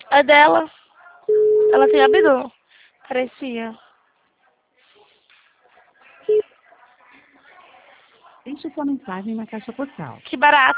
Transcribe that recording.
É dela. Ela tem abdômen. Parecia. Deixe sua mensagem na caixa postal. Que barato.